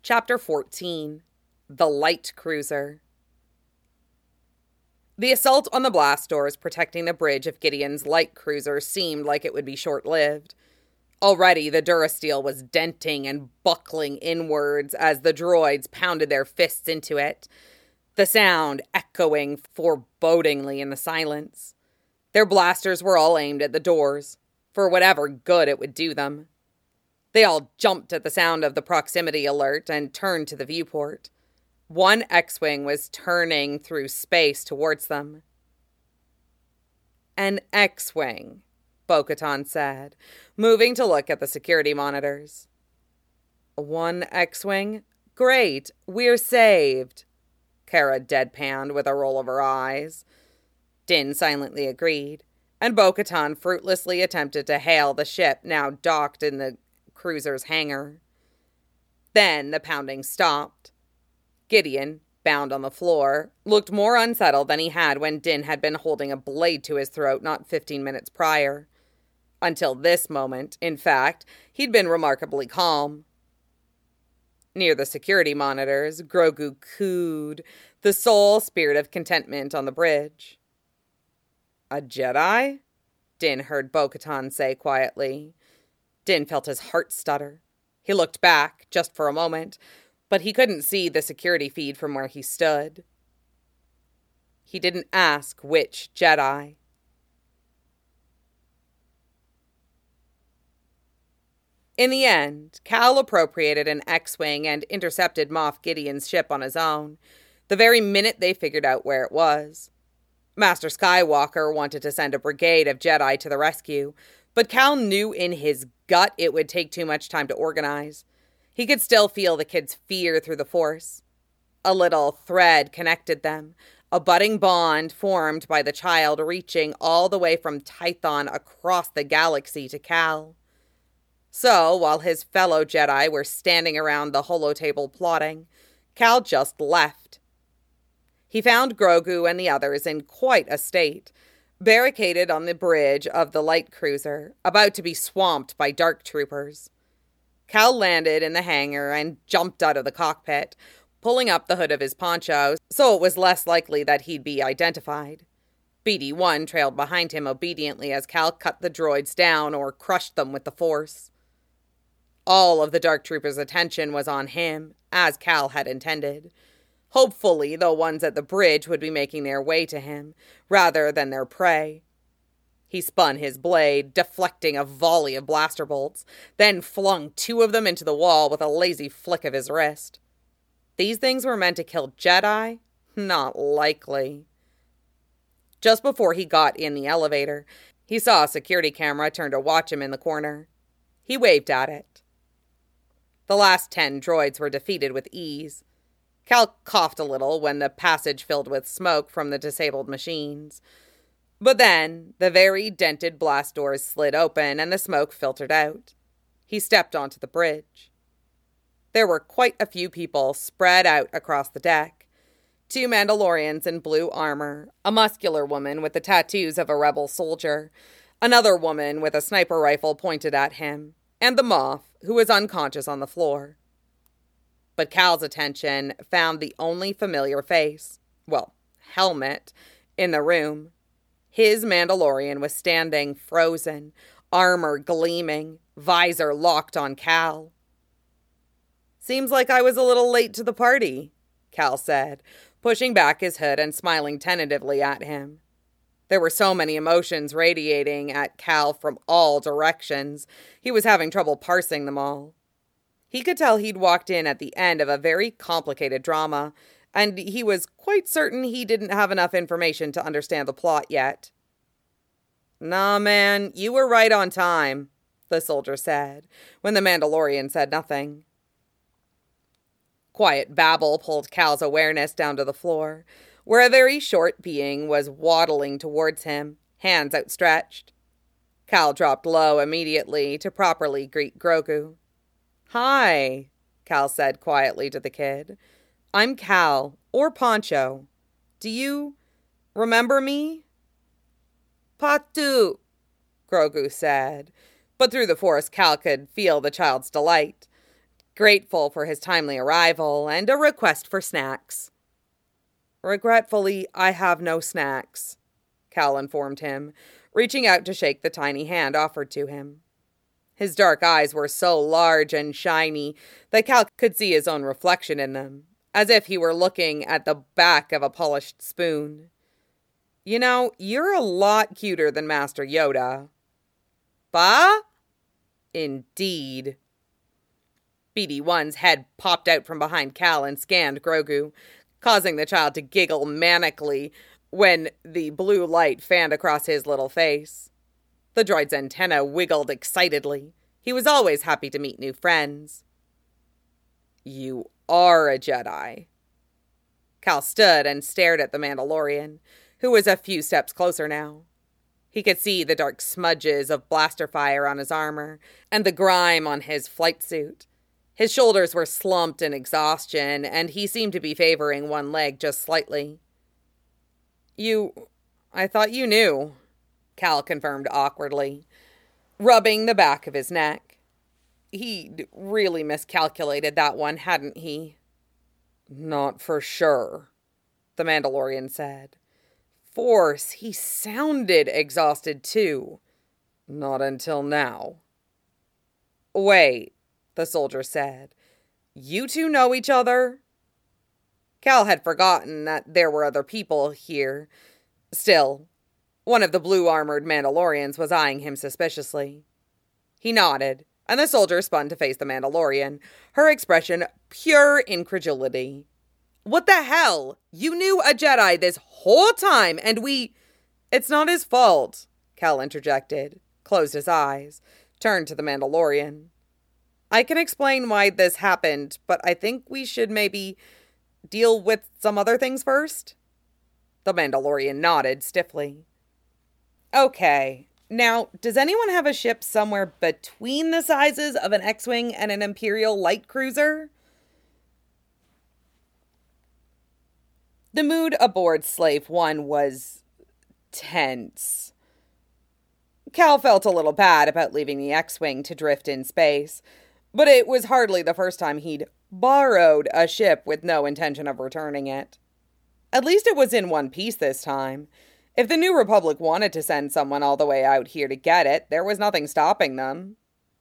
Chapter 14. The Light Cruiser. The assault on the blast doors protecting the bridge of Gideon's light cruiser seemed like it would be short-lived. Already the Durasteel was denting and buckling inwards as the droids pounded their fists into it, the sound echoing forebodingly in the silence. Their blasters were all aimed at the doors, for whatever good it would do them. They all jumped at the sound of the proximity alert and turned to the viewport. One X-Wing was turning through space towards them. An X-Wing, Bo-Katan said, moving to look at the security monitors. One X-Wing? Great, we're saved, Cara deadpanned with a roll of her eyes. Din silently agreed, and Bo-Katan fruitlessly attempted to hail the ship now docked in the cruiser's hangar. Then the pounding stopped. Gideon, bound on the floor, looked more unsettled than he had when Din had been holding a blade to his throat not 15 minutes prior. Until this moment, in fact, he'd been remarkably calm. Near the security monitors, Grogu cooed, the sole spirit of contentment on the bridge. A Jedi? Din heard Bo-Katan say quietly. Din felt his heart stutter. He looked back, just for a moment, but he couldn't see the security feed from where he stood. He didn't ask which Jedi. In the end, Cal appropriated an X-Wing and intercepted Moff Gideon's ship on his own, the very minute they figured out where it was. Master Skywalker wanted to send a brigade of Jedi to the rescue, but Cal knew in his gut it would take too much time to organize. He could still feel the kid's fear through the Force. A little thread connected them, a budding bond formed by the child reaching all the way from Tython across the galaxy to Cal. So, while his fellow Jedi were standing around the holotable plotting, Cal just left. He found Grogu and the others in quite a state, barricaded on the bridge of the light cruiser, about to be swamped by dark troopers. Cal landed in the hangar and jumped out of the cockpit, pulling up the hood of his poncho so it was less likely that he'd be identified. BD-1 trailed behind him obediently as Cal cut the droids down or crushed them with the Force. All of the dark troopers' attention was on him, as Cal had intended. Hopefully, the ones at the bridge would be making their way to him, rather than their prey. He spun his blade, deflecting a volley of blaster bolts, then flung 2 of them into the wall with a lazy flick of his wrist. These things were meant to kill Jedi? Not likely. Just before he got in the elevator, he saw a security camera turn to watch him in the corner. He waved at it. The last 10 droids were defeated with ease. Cal coughed a little when the passage filled with smoke from the disabled machines. But then, the very dented blast doors slid open and the smoke filtered out. He stepped onto the bridge. There were quite a few people spread out across the deck. 2 Mandalorians in blue armor, a muscular woman with the tattoos of a rebel soldier, another woman with a sniper rifle pointed at him, and the Moff, who was unconscious on the floor. But Cal's attention found the only familiar face, helmet, in the room. His Mandalorian was standing frozen, armor gleaming, visor locked on Cal. "Seems like I was a little late to the party," Cal said, pushing back his hood and smiling tentatively at him. There were so many emotions radiating at Cal from all directions, he was having trouble parsing them all. He could tell he'd walked in at the end of a very complicated drama, and he was quite certain he didn't have enough information to understand the plot yet. "Nah, man, you were right on time," the soldier said, when the Mandalorian said nothing. Quiet babble pulled Cal's awareness down to the floor, where a very short being was waddling towards him, hands outstretched. Cal dropped low immediately to properly greet Grogu. "Hi," Cal said quietly to the kid. "I'm Cal, or Poncho. Do you remember me?" "Patu," Grogu said, but through the Force Cal could feel the child's delight. grateful for his timely arrival and a request for snacks. "Regretfully, I have no snacks," Cal informed him, reaching out to shake the tiny hand offered to him. His dark eyes were so large and shiny that Cal could see his own reflection in them, as if he were looking at the back of a polished spoon. "You know, you're a lot cuter than Master Yoda." "Bah?" "Indeed." BD-1's head popped out from behind Cal and scanned Grogu, causing the child to giggle manically when the blue light fanned across his little face. The droid's antenna wiggled excitedly. He was always happy to meet new friends. "You are a Jedi." Cal stood and stared at the Mandalorian, who was a few steps closer now. He could see the dark smudges of blaster fire on his armor and the grime on his flight suit. His shoulders were slumped in exhaustion, and he seemed to be favoring one leg just slightly. I thought you knew," Cal confirmed awkwardly, rubbing the back of his neck. He'd really miscalculated that one, hadn't he? "Not for sure," the Mandalorian said. "Force, he sounded exhausted too. Not until now." "Wait," the soldier said. "You two know each other?" Cal had forgotten that there were other people here. Still, one of the blue-armored Mandalorians was eyeing him suspiciously. He nodded, and the soldier spun to face the Mandalorian, her expression pure incredulity. "What the hell? You knew a Jedi this whole time, and we—" "It's not his fault," Cal interjected, closed his eyes, turned to the Mandalorian. "I can explain why this happened, but I think we should maybe deal with some other things first." The Mandalorian nodded stiffly. "Okay. Now, does anyone have a ship somewhere between the sizes of an X-Wing and an Imperial light cruiser?" The mood aboard Slave One was tense. Cal felt a little bad about leaving the X-Wing to drift in space, but it was hardly the first time he'd borrowed a ship with no intention of returning it. At least it was in one piece this time. If the New Republic wanted to send someone all the way out here to get it, there was nothing stopping them.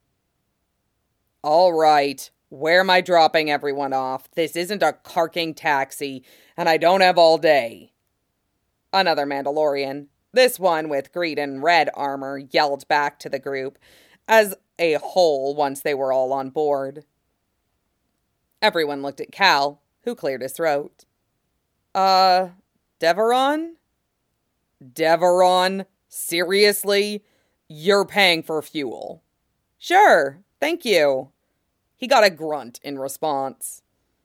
"All right, where am I dropping everyone off? This isn't a carking taxi, and I don't have all day." Another Mandalorian, this one with green and red armor, yelled back to the group as a whole once they were all on board. Everyone looked at Cal, who cleared his throat. Deveron?" "Deveron? Seriously? You're paying for fuel." "Sure, thank you." He got a grunt in response.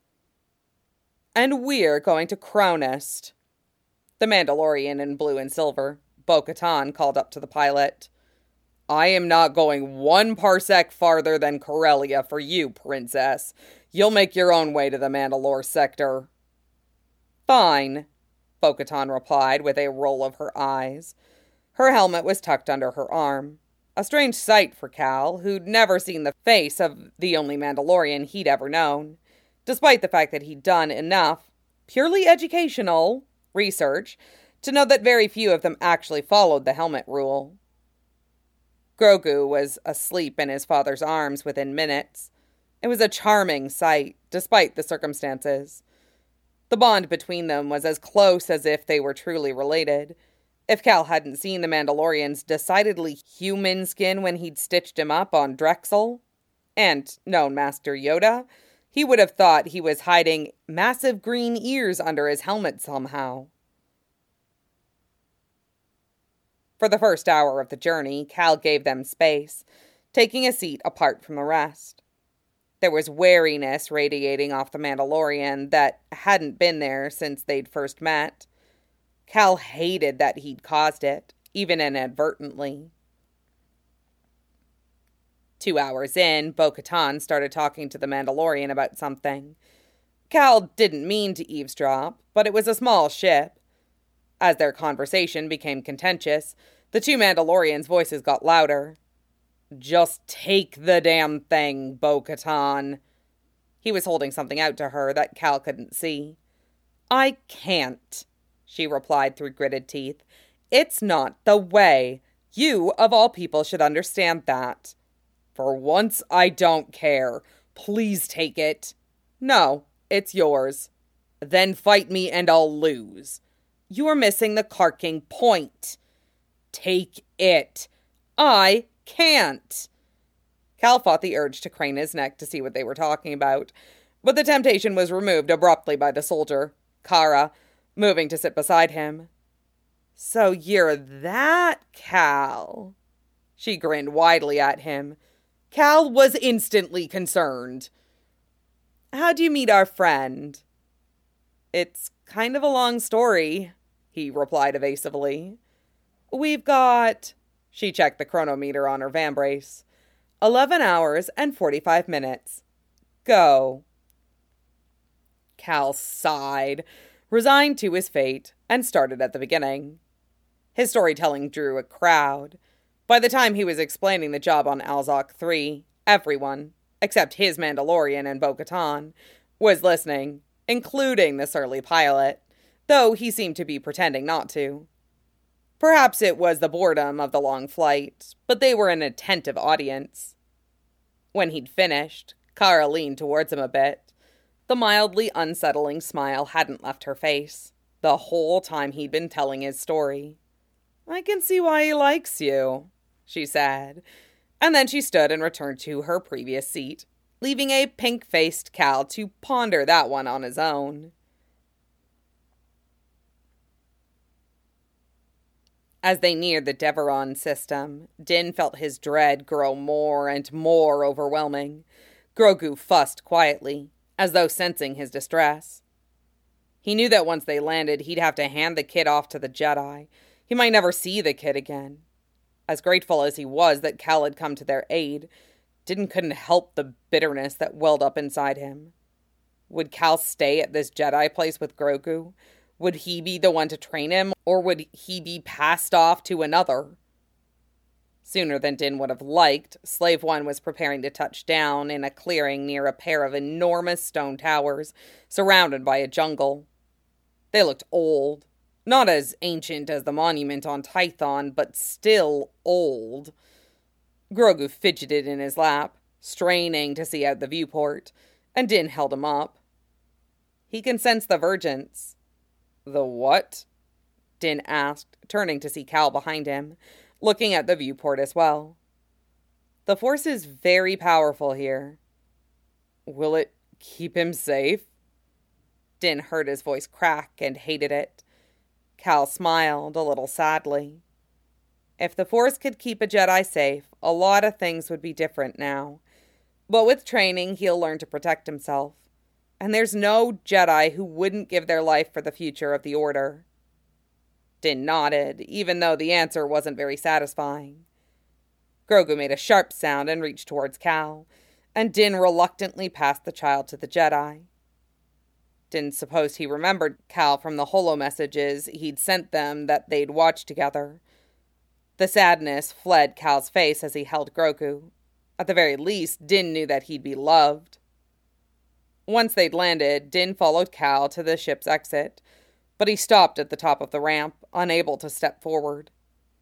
"And we're going to Cronist." The Mandalorian in blue and silver, Bo-Katan, called up to the pilot. "I am not going 1 parsec farther than Corellia for you, princess. You'll make your own way to the Mandalore sector." "Fine," Bo-Katan replied with a roll of her eyes. Her helmet was tucked under her arm. A strange sight for Cal, who'd never seen the face of the only Mandalorian he'd ever known, despite the fact that he'd done enough, purely educational, research to know that very few of them actually followed the helmet rule. Grogu was asleep in his father's arms within minutes. It was a charming sight, despite the circumstances. The bond between them was as close as if they were truly related. If Cal hadn't seen the Mandalorian's decidedly human skin when he'd stitched him up on Drexel, and known Master Yoda, he would have thought he was hiding massive green ears under his helmet somehow. For the first hour of the journey, Cal gave them space, taking a seat apart from the rest. There was wariness radiating off the Mandalorian that hadn't been there since they'd first met. Cal hated that he'd caused it, even inadvertently. 2 hours in, Bo-Katan started talking to the Mandalorian about something. Cal didn't mean to eavesdrop, but it was a small ship. As their conversation became contentious, the 2 Mandalorians' voices got louder. "Just take the damn thing, Bo-Katan," He was holding something out to her that Cal couldn't see. "I can't," she replied through gritted teeth. "It's not the way. You, of all people, should understand that." "For once, I don't care. Please take it." "No, it's yours." "Then fight me and I'll lose." "You are missing the carking point." "Take it." "I can't." Cal fought the urge to crane his neck to see what they were talking about, but the temptation was removed abruptly by the soldier, Kara, moving to sit beside him. "So you're that Cal?" She grinned widely at him. Cal was instantly concerned. "How'd you meet our friend?" "It's kind of a long story," he replied evasively. "We've got..." She checked the chronometer on her vambrace. 11 hours and 45 minutes. Go." Cal sighed, resigned to his fate, and started at the beginning. His storytelling drew a crowd. By the time he was explaining the job on Alzok 3, everyone, except his Mandalorian and Bo-Katan, was listening, including the surly pilot, though he seemed to be pretending not to. Perhaps it was the boredom of the long flight, but they were an attentive audience. When he'd finished, Kara leaned towards him a bit. The mildly unsettling smile hadn't left her face, the whole time he'd been telling his story. "I can see why he likes you," she said, and then she stood and returned to her previous seat, leaving a pink-faced Cal to ponder that one on his own. As they neared the Deveron system, Din felt his dread grow more and more overwhelming. Grogu fussed quietly, as though sensing his distress. He knew that once they landed, he'd have to hand the kid off to the Jedi. He might never see the kid again. As grateful as he was that Cal had come to their aid, Din couldn't help the bitterness that welled up inside him. Would Cal stay at this Jedi place with Grogu? Would he be the one to train him, or would he be passed off to another? Sooner than Din would have liked, Slave One was preparing to touch down in a clearing near a pair of enormous stone towers, surrounded by a jungle. They looked old. Not as ancient as the monument on Tython, but still old. Grogu fidgeted in his lap, straining to see out the viewport, and Din held him up. He can sense the vergence. "The what?" Din asked, turning to see Cal behind him, looking at the viewport as well. "The Force is very powerful here." "Will it keep him safe?" Din heard his voice crack and hated it. Cal smiled, a little sadly. If the Force could keep a Jedi safe, a lot of things would be different now. But with training, he'll learn to protect himself. And there's no Jedi who wouldn't give their life for the future of the Order. Din nodded, even though the answer wasn't very satisfying. Grogu made a sharp sound and reached towards Cal, and Din reluctantly passed the child to the Jedi. Din supposed he remembered Cal from the holo messages he'd sent them that they'd watched together. The sadness fled Cal's face as he held Grogu. At the very least, Din knew that he'd be loved. Once they'd landed, Din followed Cal to the ship's exit, but he stopped at the top of the ramp, unable to step forward.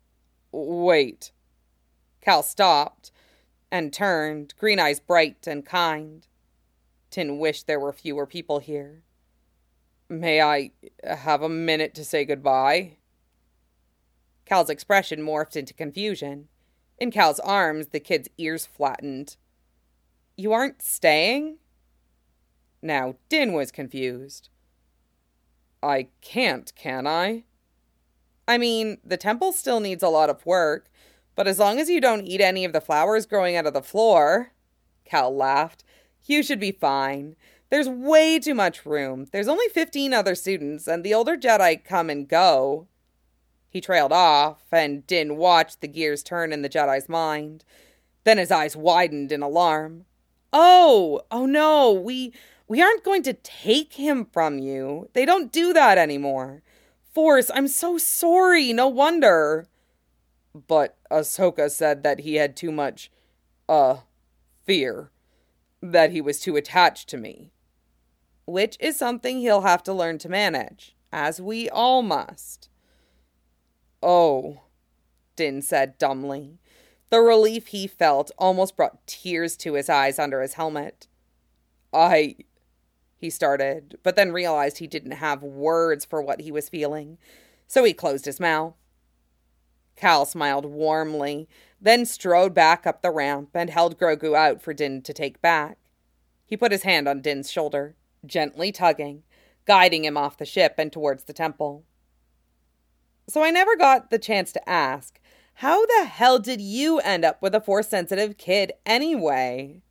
"Wait." Cal stopped and turned, green eyes bright and kind. Din wished there were fewer people here. "May I have a minute to say goodbye?" Cal's expression morphed into confusion. In Cal's arms, the kid's ears flattened. "You aren't staying?" Now Din was confused. "I can't, can I?" "I mean, the temple still needs a lot of work, but as long as you don't eat any of the flowers growing out of the floor," Cal laughed, "you should be fine. There's way too much room. There's only 15 other students, and the older Jedi come and go." He trailed off, and Din watched the gears turn in the Jedi's mind. Then his eyes widened in alarm. Oh no, we aren't going to take him from you. They don't do that anymore. Force, I'm so sorry, no wonder." "But Ahsoka said that he had too much, fear." That he was too attached to me. Which is something he'll have to learn to manage, as we all must. Oh, Din said dumbly. The relief he felt almost brought tears to his eyes under his helmet. He started, but then realized he didn't have words for what he was feeling, so he closed his mouth. Cal smiled warmly, then strode back up the ramp and held Grogu out for Din to take back. He put his hand on Din's shoulder, gently tugging, guiding him off the ship and towards the temple. So I never got the chance to ask, how the hell did you end up with a Force-sensitive kid anyway?